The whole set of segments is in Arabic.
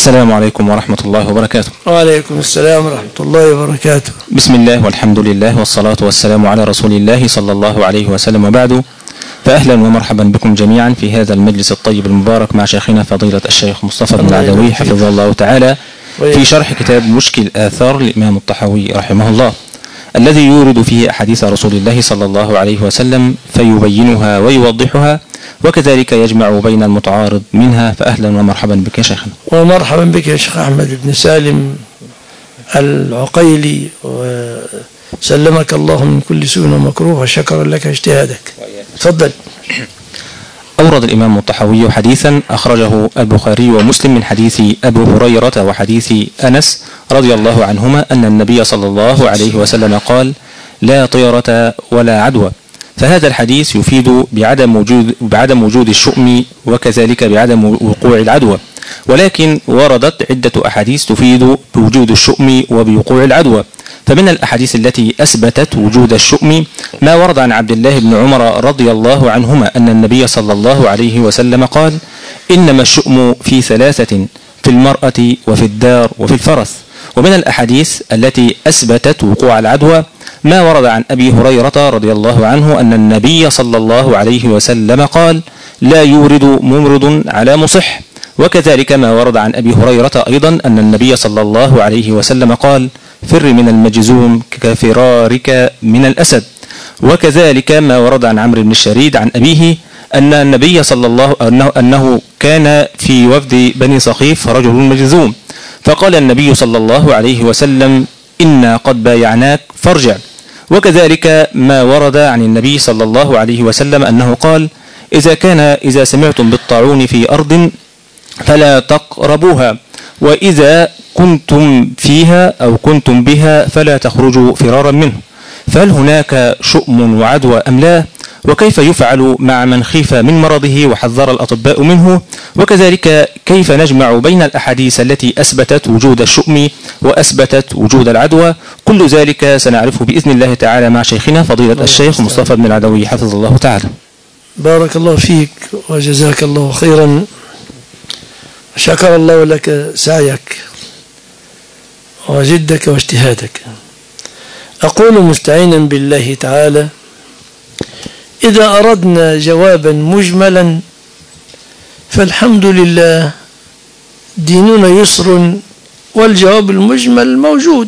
السلام عليكم ورحمة الله وبركاته. وعليكم السلام ورحمة الله وبركاته. بسم الله والحمد لله والصلاة والسلام على رسول الله صلى الله عليه وسلم، وبعد، فأهلا ومرحبا بكم جميعا في هذا المجلس الطيب المبارك مع شيخنا فضيلة الشيخ مصطفى بن العدوي حفظه الله تعالى في شرح كتاب مشكل آثار للإمام الطحاوي رحمه الله، الذي يورد فيه أحاديث رسول الله صلى الله عليه وسلم فيبينها ويوضحها، وكذلك يجمع بين المتعارض منها. فأهلا ومرحبا بك يا شيخنا. ومرحبا بك يا شيخ أحمد بن سالم العقيلي، وسلمك الله من كل سوء ومكروه، وشكرا لك اجتهادك. تفضل. أورد الإمام الطحاوي حديثا أخرجه البخاري ومسلم من حديث أبي هريرة وحديث أنس رضي الله عنهما أن النبي صلى الله عليه وسلم قال: لا طيرة ولا عدوى. فهذا الحديث يفيد بعدم وجود الشؤم، وكذلك بعدم وقوع العدوى، ولكن وردت عدة أحاديث تفيد بوجود الشؤم وبوقوع العدوى. فمن الأحاديث التي أثبتت وجود الشؤم ما ورد عن عبد الله بن عمر رضي الله عنهما أن النبي صلى الله عليه وسلم قال: إنما الشؤم في ثلاثة: في المرأة وفي الدار وفي الفرس. ومن الأحاديث التي أثبتت وقوع العدوى ما ورد عن أبي هريرة رضي الله عنه أن النبي صلى الله عليه وسلم قال: لا يورد ممرض على مصح. وكذلك ما ورد عن أبي هريرة أيضا أن النبي صلى الله عليه وسلم قال: فر من المجزوم كفرارك من الأسد. وكذلك ما ورد عن عمرو بن الشريد عن أبيه أن النبي صلى الله أنه كان في وفد بني صخيف رجل مجزوم، فقال النبي صلى الله عليه وسلم: إنا قد بايعناك فارجع. وكذلك ما ورد عن النبي صلى الله عليه وسلم أنه قال: إذا سمعتم بالطاعون في أرض فلا تقربوها، وإذا كنتم فيها أو كنتم بها فلا تخرجوا فرارا منه. فهل هناك شؤم وعدوى أم لا؟ وكيف يفعل مع من خيف من مرضه وحذر الأطباء منه؟ وكذلك كيف نجمع بين الأحاديث التي أثبتت وجود الشؤم وأثبتت وجود العدوى؟ كل ذلك سنعرفه بإذن الله تعالى مع شيخنا فضيلة الشيخ مصطفى بن العدوي حفظه الله تعالى. بارك الله فيك وجزاك الله خيرا، شكر الله لك سعيك وجدك واجتهادك. أقول مستعينا بالله تعالى: إذا أردنا جوابا مجملا فالحمد لله، ديننا يسر، والجواب المجمل موجود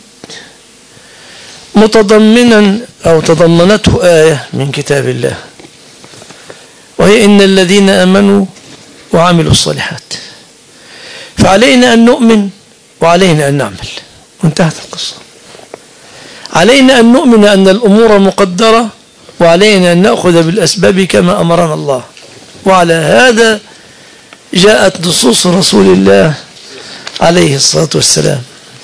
متضمنا أو تضمنته آية من كتاب الله، وهي إن الذين آمنوا وعملوا الصالحات. فعلينا أن نؤمن وعلينا أن نعمل، وانتهت القصة. علينا أن نؤمن أن الأمور مقدرة، وعلينا أن نأخذ بالأسباب كما أمرنا الله. وعلى هذا جاءت نصوص رسول الله عليه الصلاة والسلام،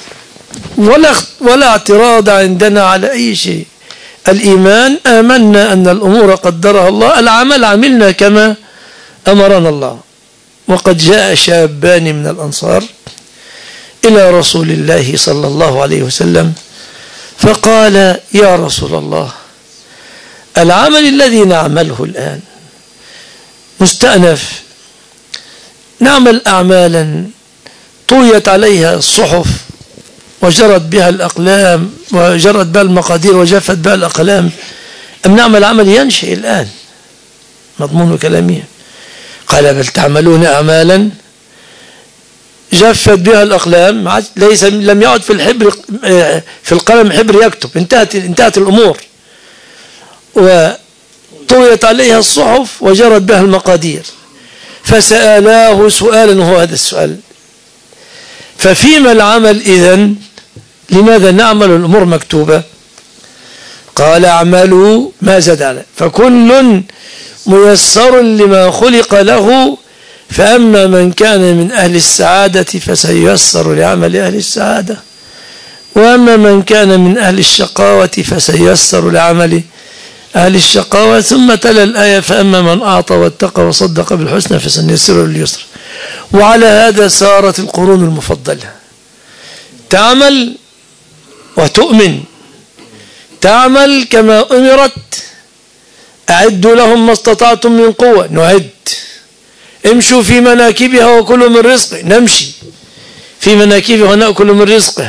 ولا اعتراض عندنا على أي شيء. الإيمان آمنا أن الأمور قدرها الله، العمل عملنا كما أمرنا الله. وقد جاء شابان من الأنصار إلى رسول الله صلى الله عليه وسلم فقال: يا رسول الله، العمل الذي نعمله الآن مستأنف، نعمل أعمالا طويت عليها الصحف وجرت بها الأقلام وجرت بها المقادير وجفت بها الأقلام، أم نعمل عمل ينشئ الآن؟ مضمون كلامه. قال: بل تعملون أعمالا جفت بها الأقلام، لم يعد في القلم حبر يكتب، انتهت الأمور، وطويت عليها الصحف وجرت بها المقادير. فسألاه سؤالا، وهو هذا السؤال: ففيما العمل إذن؟ لماذا نعمل الأمور مكتوبة؟ قال: اعملوا ما زاد عليه، فكل ميسر لما خلق له، فأما من كان من أهل السعادة فسييسر لعمل أهل السعادة، وأما من كان من أهل الشقاوة فسييسر لعمل أهل الشقاوة. ثم تلا الآية: فأما من أعطى واتقى وصدق بالحسنى فسنيسره لليسر. وعلى هذا سارت القرون المفضلة، تعمل وتؤمن، تعمل كما أمرت، أعدوا لهم ما استطعتم من قوة، نعد، امشوا في مناكبها وكلوا من رزقه، نمشي، في مناكبه ونأكل من رزقه.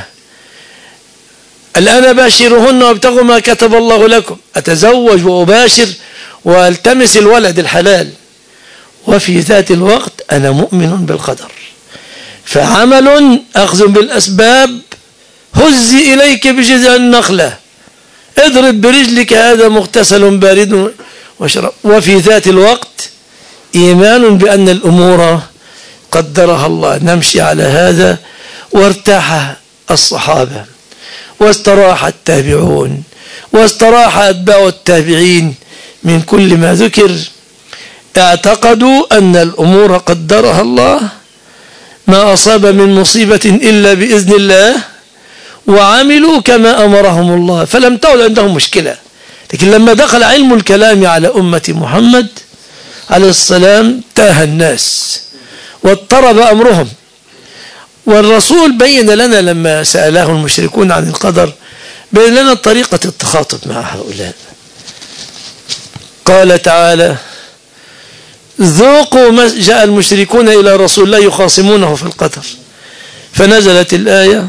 الآن باشرهن وابتغوا ما كتب الله لكم، أتزوج وأباشر والتمس الولد الحلال، وفي ذات الوقت أنا مؤمن بالقدر. فعمل أخذ بالأسباب، هزي إليك بجذع النخلة، اضرب برجلك هذا مغتسل بارد وشراب. وفي ذات الوقت إيمان بأن الأمور قدرها الله. نمشي على هذا، وارتاح الصحابة واستراح التابعون واستراح أتباع التابعين من كل ما ذكر. اعتقدوا أن الأمور قدرها الله، ما أصاب من مصيبة إلا بإذن الله، وعملوا كما أمرهم الله، فلم تعد عندهم مشكلة. لكن لما دخل علم الكلام على أمة محمد عليه السلام تاه الناس واضطرب أمرهم. والرسول بين لنا لما سأله المشركون عن القدر، بين لنا طريقة التخاطب مع هؤلاء. قال تعالى: ذوقوا جاء المشركون إلى رسول الله يخاصمونه في القدر، فنزلت الآية: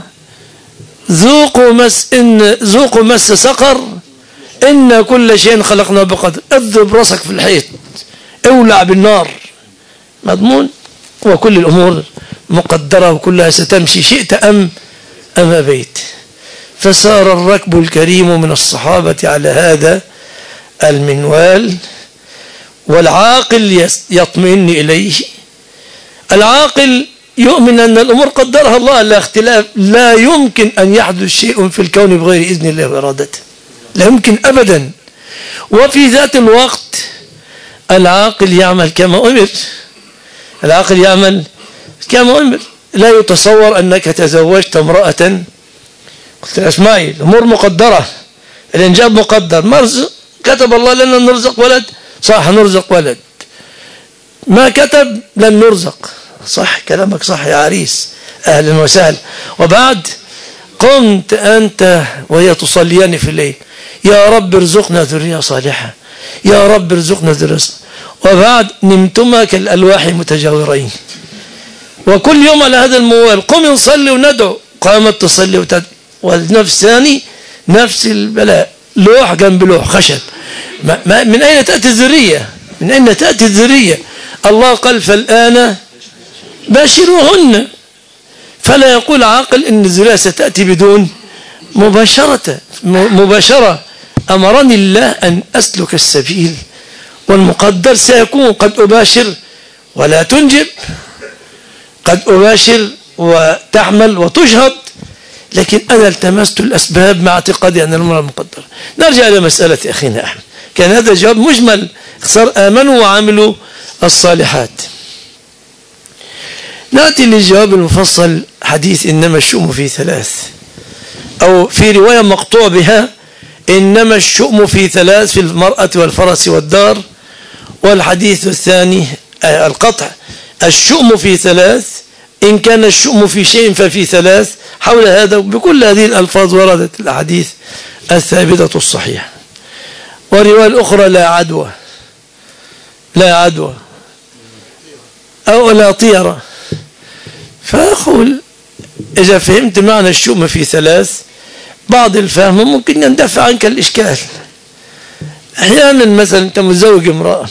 ذوقوا مس سقر إن كل شيء خلقناه بقدر. اضرب راسك في الحيط، اولع بالنار، مضمون. وكل الأمور مقدرة وكلها ستمشي، شئت أم أبيت. فسار الركب الكريم من الصحابة على هذا المنوال، والعاقل يطمئن إليه. العاقل يؤمن أن الأمور قدرها الله، لا اختلاف، لا يمكن أن يحدث شيء في الكون بغير إذن الله وإرادته، لا يمكن أبدا. وفي ذات الوقت العاقل يعمل كما أمر، العاقل يعمل كما أمر. لا يتصور أنك تزوجت امرأة قلت اسمعي الأمور مقدرة، الإنجاب مقدر، مرزق كتب الله لنا نرزق ولد، صح نرزق ولد، ما كتب لن نرزق، صح كلامك صح يا عريس، أهلا وسهلا. وبعد قمت أنت وهي تصليان في الليل: يا رب ارزقنا ذرية صالحة، يا رب ارزقنا ذرية صالحة. وبعد نمتما كالألواح متجاورين، وكل يوم على هذا الموال: قم نصلي وندعو، قامت تصلي وتدعو. والنفس ثاني نفس البلاء، لوح جنب لوح خشب. من أين تأتي الذرية؟ من أين تأتي الذرية؟ الله قال: فالآن باشروهن. فلا يقول عاقل إن الذرية ستأتي بدون مباشرة. أمرني الله أن أسلك السبيل، والمقدر سيكون قد أباشر ولا تنجب، قد أباشر وتحمل وتجهض، لكن أنا التمست الأسباب مع اعتقادي أن الأمر مقدر. نرجع إلى مسألة أخينا أحمد، كان هذا جواب مجمل، اختصار: آمنوا وعملوا الصالحات. نأتي للجواب المفصل، حديث إنما الشؤم في ثلاث، أو في رواية مقطوع بها: إنما الشؤم في ثلاث، في المرأة والفرس والدار. والحديث الثاني القطع: الشؤم في ثلاث، إن كان الشؤم في شيء ففي ثلاث. حول هذا بكل هذه الألفاظ وردت الأحاديث الثابتة الصحيحة. والرواية الأخرى: لا عدوى، لا عدوى أو لا طيرة. فأقول إذا فهمت معنى الشؤم في ثلاث، بعض الفهم ممكن يندفع عنك الإشكال. أحيانا مثلا أنت متزوج امرأة،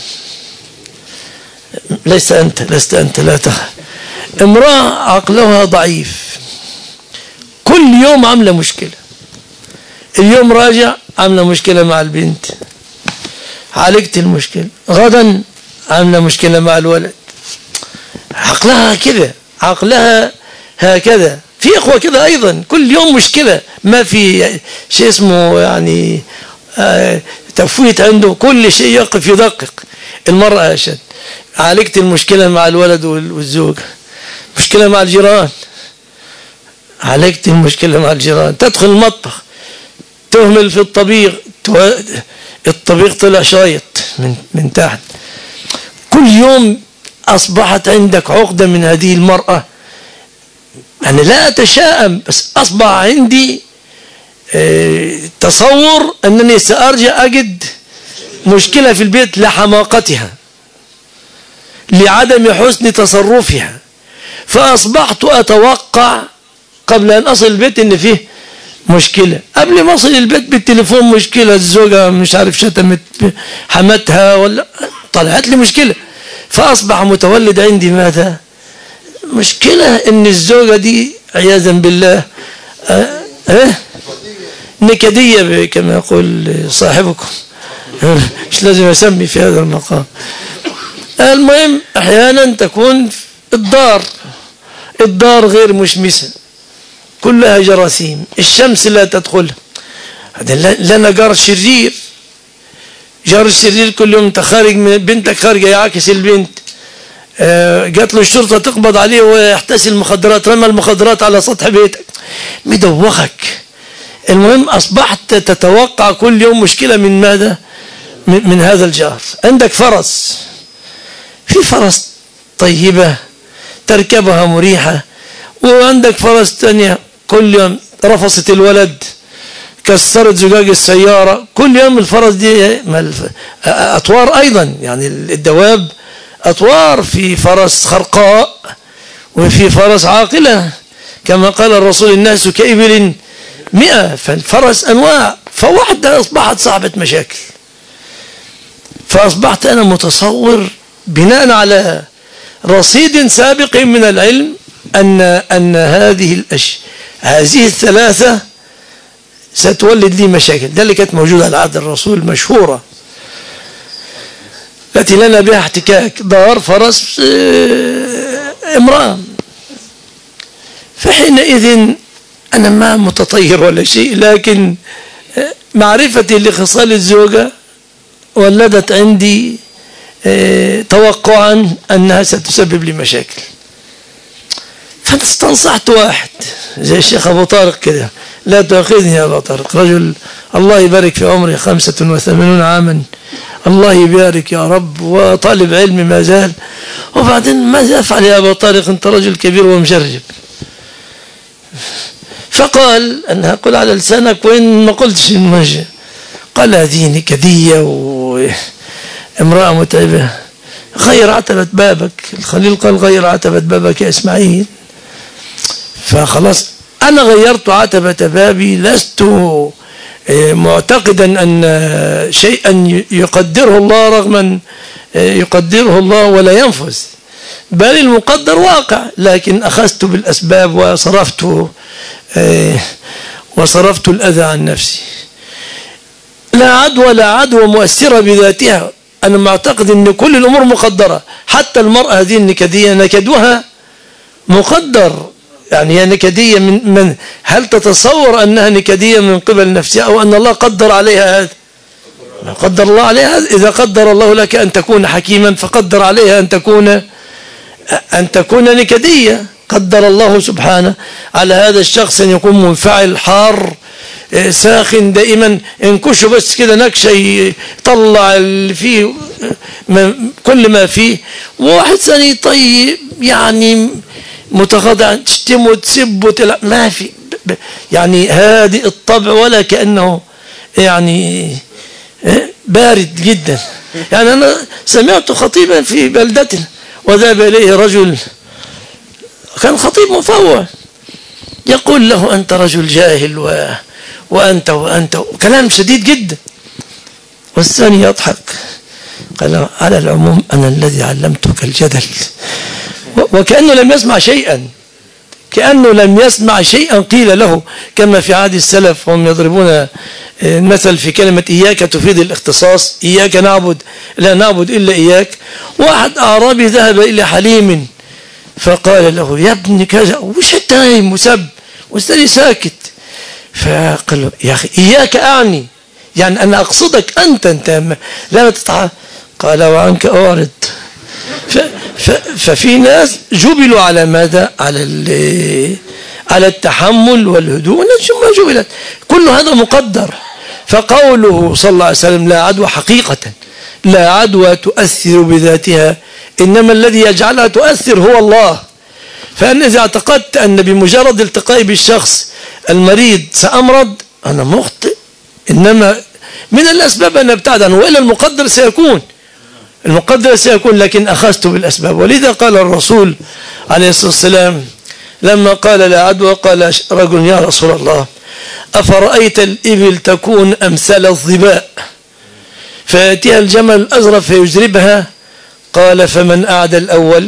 لست أنت لا تخف، امرأة عقلها ضعيف، كل يوم عاملة مشكلة، اليوم راجع عاملة مشكلة مع البنت، عالجت المشكلة، غدا عاملة مشكلة مع الولد، عقلها كده، عقلها هكذا. في أخوة كده أيضا كل يوم مشكلة، ما في شيء اسمه يعني تفويت عنده، كل شيء يقف يدقق. المرأة أشد، عالجت المشكلة مع الولد والزوج، مشكلة مع الجيران، عالجت المشكلة مع الجيران، تدخل المطبخ تهمل في الطبيخ، الطبيخ طلع شايط من تحت. كل يوم أصبحت عندك عقدة من هذه المرأة. أنا لا أتشائم، بس أصبح عندي تصور أنني سأرجع أجد مشكلة في البيت لحماقتها، لعدم حسن تصرفها. فأصبحت أتوقع قبل أن أصل البيت إن فيه مشكلة. قبل ما أصل البيت بالتليفون مشكلة، الزوجة مش عارف شتمت حماتها ولا طلعت لي مشكلة. فأصبح متولد عندي ماذا؟ مشكلة إن الزوجة دي عياذا بالله نكدية كما يقول صاحبكم، مش لازم أسمي في هذا المقام. المهم أحيانا تكون الدار غير مشمسة، كلها جراثيم، الشمس لا تدخلها. لنا جار شرير، جار الشرير كل يوم تخارج من بنتك خارجة يعاكس البنت، جات له الشرطة تقبض عليه ويحتسي المخدرات، رمى المخدرات على سطح بيتك، مدوخك. المهم أصبحت تتوقع كل يوم مشكلة من ماذا؟ من هذا الجار. عندك فرس، في فرس طيبة تركبها مريحة، وعندك فرس تانية كل يوم رفصت الولد، كسرت زجاج السيارة، كل يوم الفرس دي أطوار أيضا، يعني الدواب أطوار، في فرس خرقاء وفي فرس عاقلة كما قال الرسول الناس كإبل 100، فالفرس أنواع. فواحدة أصبحت صاحبة مشاكل، فأصبحت أنا متصور بناء على رصيد سابق من العلم أن هذه الثلاثة ستولد لي مشاكل. ده اللي كانت موجودة على عهد الرسول المشهورة التي لنا بها احتكاك، دار فرس امرأة. فحينئذ أنا ما متطير ولا شيء، لكن معرفتي لخصال الزوجة ولدت عندي توقعا أنها ستسبب لي مشاكل. فاستنصحت واحد زي الشيخ أبو طارق كده، لا تأخذني يا أبو طارق، رجل الله يبارك في عمري 85 عاما، الله يبارك يا رب، وطالب علم ما زال. وبعدين ماذا أفعل يا أبو طارق، أنت رجل كبير ومجرب. فقال أنها قل على لسانك وإن ما قلتش المجد. قال هذه نكدية وامرأة متعبة، غير عتبة بابك. الخليل قال غير عتبة بابك يا إسماعيل. فخلاص أنا غيرت عتبة بابي، لست معتقدا أن شيئا يقدره الله رغما يقدره الله ولا ينفذ، بل المقدر واقع، لكن أخذت بالأسباب وصرفت الأذى عن نفسي. لا عدوى مؤثرة بذاتها. أنا معتقد أن كل الأمور مقدرة، حتى المرأة هذه النكدية نكدها مقدر. يعني هي نكدية من هل تتصور أنها نكدية من قبل نفسها أو أن الله قدر عليها هذا؟ قدر الله عليها. إذا قدر الله لك أن تكون حكيما فقدر عليها أن تكون نكدية. قدر الله سبحانه على هذا الشخص أن يكون منفعل حار ساخن دائما، انكشه بس كده نكشه يطلع اللي فيه كل ما فيه. وواحد ثاني طيب يعني متغاضى، تشتمه وتسبه ما في، يعني هادئ الطبع ولا كأنه يعني بارد جدا. يعني أنا سمعت خطيبا في بلدتنا وذهب إليه رجل كان خطيب مفوه، يقول له أنت رجل جاهل وأنت كلام شديد جدا. والثاني يضحك قال على العموم أنا الذي علمتك الجدل، وكأنه لم يسمع شيئا، كأنه لم يسمع شيئا قيل له. كما في عهد السلف هم يضربون المثل في كلمة إياك تفيد الاختصاص، إياك نعبد لا نعبد إلا إياك. واحد أعرابي ذهب إلى حليم فقال له يا ابن كذا، وش التايم وسب، والثاني ساكت. فقال له يا أخي إياك أعني، يعني أنا أقصدك أنت لا تتعب. قال وعنك أعرض. ففي ناس جبلوا على ماذا؟ على التحمل والهدوء، والناس ما جبلت. كل هذا مقدر. فقوله صلى الله عليه وسلم لا عدوى حقيقة، لا عدوى تؤثر بذاتها، إنما الذي يجعلها تؤثر هو الله. فأنا إذا اعتقدت أن بمجرد التقائي بالشخص المريض سأمرض، أنا مخطئ. إنما من الأسباب أن أبتعد عنه، وإلا المقدر سيكون. المقدر سيكون، لكن أخذت بالأسباب. ولذا قال الرسول عليه الصلاة والسلام لما قال لا عدوى، قال رجل يا رسول الله أفرأيت الإبل تكون أمثال الظباء فيأتيها الجمل الأزرق فيجربها؟ قال فمن أعدى الأول؟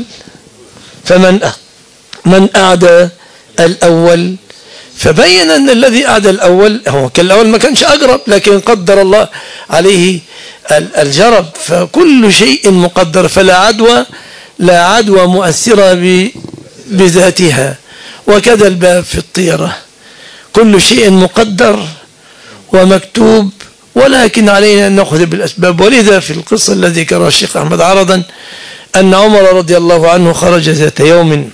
من أعدى الأول؟ فبين أن الذي أعدى الأول هو كالأول ما كانش أقرب، لكن قدر الله عليه الجرب. فكل شيء مقدر، لا عدوى مؤثرة بذاتها. وكذا الباب في الطيرة، كل شيء مقدر ومكتوب، ولكن علينا أن نأخذ بالأسباب. ولذا في القصة الذي ذكرها الشيخ أحمد عرضا أن عمر رضي الله عنه خرج ذات يوم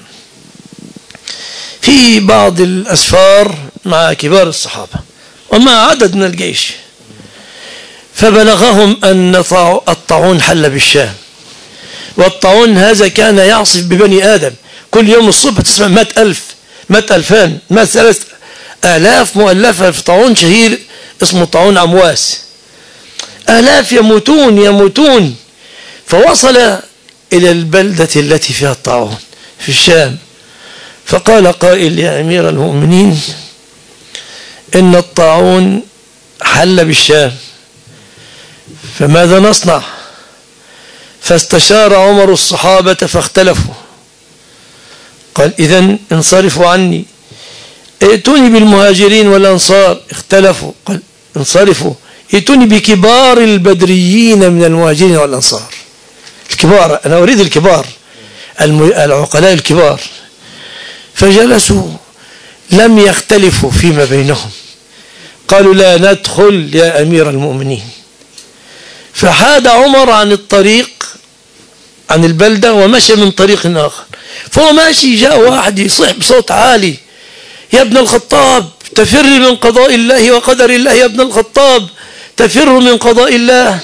في بعض الأسفار مع كبار الصحابة ومع عدد من الجيش، فبلغهم أن الطاعون حل بالشام. والطاعون هذا كان يعصف ببني آدم، كل يوم الصبح تسمع 100,000 100,000 3,000 مؤلفة في طاعون شهير اسمه طاعون عمواس، آلاف يموتون. فوصل إلى البلدة التي فيها الطاعون في الشام، فقال قائل يا أمير المؤمنين إن الطاعون حل بالشام، فماذا نصنع؟ فاستشار عمر الصحابة فاختلفوا، قال إذن انصرفوا عني، ائتوني بالمهاجرين والأنصار، اختلفوا، قال انصرفوا، ائتوني بكبار البدريين من المهاجرين والأنصار، الكبار، أنا أريد الكبار، العقلاء الكبار. فجلسوا لم يختلفوا فيما بينهم، قالوا لا ندخل يا أمير المؤمنين. فحاد عمر عن الطريق، عن البلدة، ومشى من طريق آخر. فهو ماشي جاء واحد يصيح بصوت عالي يا ابن الخطاب تفر من قضاء الله وقدر الله، يا ابن الخطاب تفر من قضاء الله،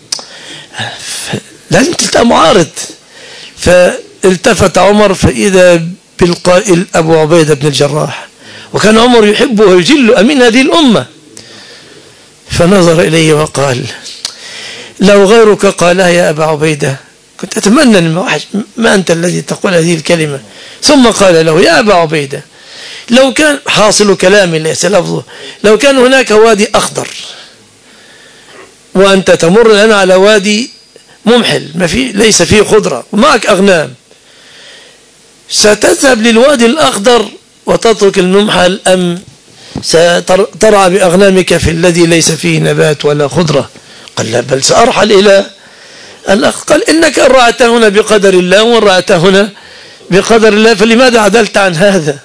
لازم تلقى معارض. فالتفت عمر فإذا بالقائل أبو عبيدة بن الجراح، وكان عمر يحبه ويجله، أمين هذه الأمة. فنظر إليه وقال لو غيرك قالها يا أبا عبيدة كنت أتمنى أن ما أنت الذي تقول هذه الكلمة. ثم قال له يا أبا عبيدة لو كان، حاصل كلامي ليس لفظه، لو كان هناك وادي أخضر وأنت تمر الآن على وادي ممحل ما فيه ليس فيه خضرة ومعك أغنام، ستذهب للوادي الأخضر وتترك الممحل أم سترعى بأغنامك في الذي ليس فيه نبات ولا خضرة؟ قال لا بل سأرحل إلى الأخ. قال إنك إن رأت هنا بقدر الله وإن رأت هنا بقدر الله فلماذا عدلت عن هذا؟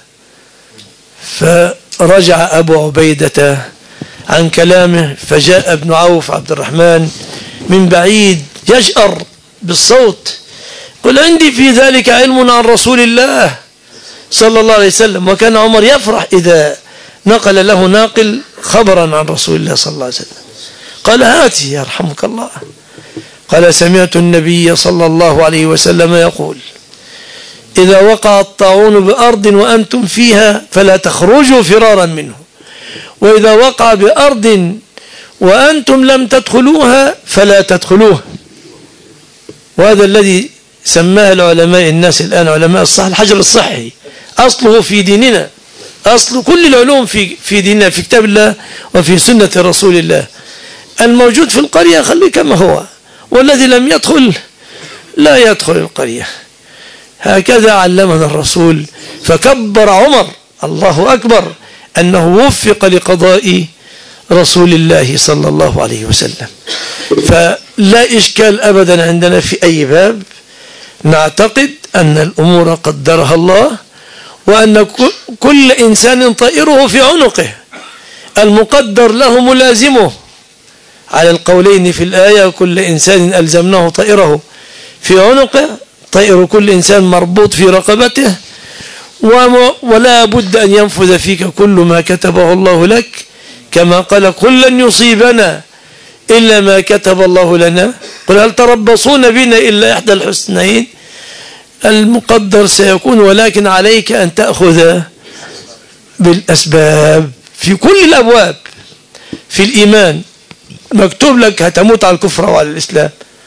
فرجع أبو عبيدة عن كلامه، فجاء ابن عوف عبد الرحمن من بعيد يجأر بالصوت قل عندي في ذلك علم عن رسول الله صلى الله عليه وسلم. وكان عمر يفرح إذا نقل له ناقل خبرا عن رسول الله صلى الله عليه وسلم. قال هاتي يرحمك الله. قال سمعت النبي صلى الله عليه وسلم يقول إذا وقع الطاعون بأرض وأنتم فيها فلا تخرجوا فرارا منه، وإذا وقع بأرض وأنتم لم تدخلوها فلا تدخلوها. وهذا الذي سماه العلماء الناس الآن علماء الصحة الحجر الصحي، أصله في ديننا، أصل كل العلوم في ديننا، في كتاب الله وفي سنة رسول الله. الموجود في القرية خليه كما هو، والذي لم يدخل لا يدخل القرية. هكذا علمنا الرسول. فكبر عمر الله أكبر أنه وفق لقضاء رسول الله صلى الله عليه وسلم. فلا إشكال أبدا عندنا في أي باب، نعتقد أن الأمور قدرها الله، وأن كل إنسان طائره في عنقه، المقدر له ملازمه على القولين في الآية، كل إنسان ألزمناه طائره في عنقه، طائر كل إنسان مربوط في رقبته، ولا بد أن ينفذ فيك كل ما كتبه الله لك، كما قال قل لن يصيبنا إلا ما كتب الله لنا، قل هل تربصون بنا إلا إحدى الحسنين. المقدر سيكون، ولكن عليك أن تأخذ بالأسباب في كل الأبواب. في الإيمان مكتوب لك هتموت على الكفر وعلى الإسلام،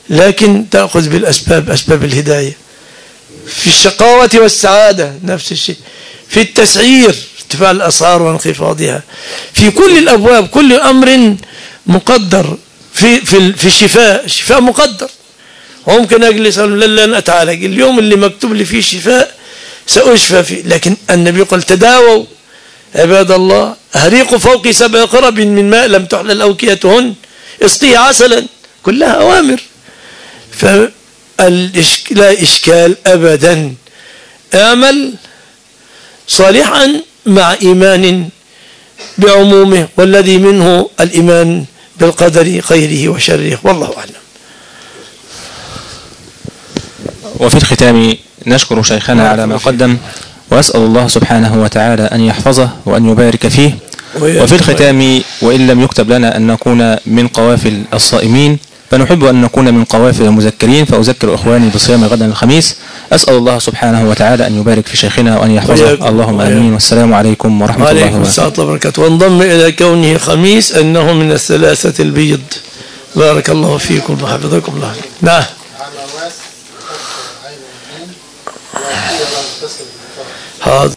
لكن تأخذ بالأسباب، أسباب الهداية. في الشقاوة والسعادة نفس الشيء، في التسعير ارتفاع الأسعار وانخفاضها، في كل الأبواب. كل أمر مقدر. في الشفاء مقدر. وممكن أجلس لن أتعالج اليوم اللي مكتوب لي فيه شفاء سأشفى فيه، لكن النبي قال تداووا عباد الله، أهريقوا فوق 7 قرب من ماء لم تحلل أوكيتهن، اسقيه عسلا، كلها أوامر. لا إشكال أبدا. اعمل صالحا مع إيمان بعمومه، والذي منه الإيمان بالقدر خيره وشره، والله أعلم. وفي الختام نشكر شيخنا على ما قدم، وأسأل الله سبحانه وتعالى أن يحفظه وأن يبارك فيه. وفي الختام، وإن لم يكتب لنا أن نكون من قوافل الصائمين فنحب أن نكون من قوافل المذكرين، فأذكر إخواني بصيام غدا الخميس. أسأل الله سبحانه وتعالى أن يبارك في شيخنا وأن يحفظه. اللهم آمين. والسلام عليكم ورحمة الله وبركاته. وانضم إلى كونه خميس أنه من الثلاثة البيض. بارك الله فيكم وحفظكم الله. نعم. هذا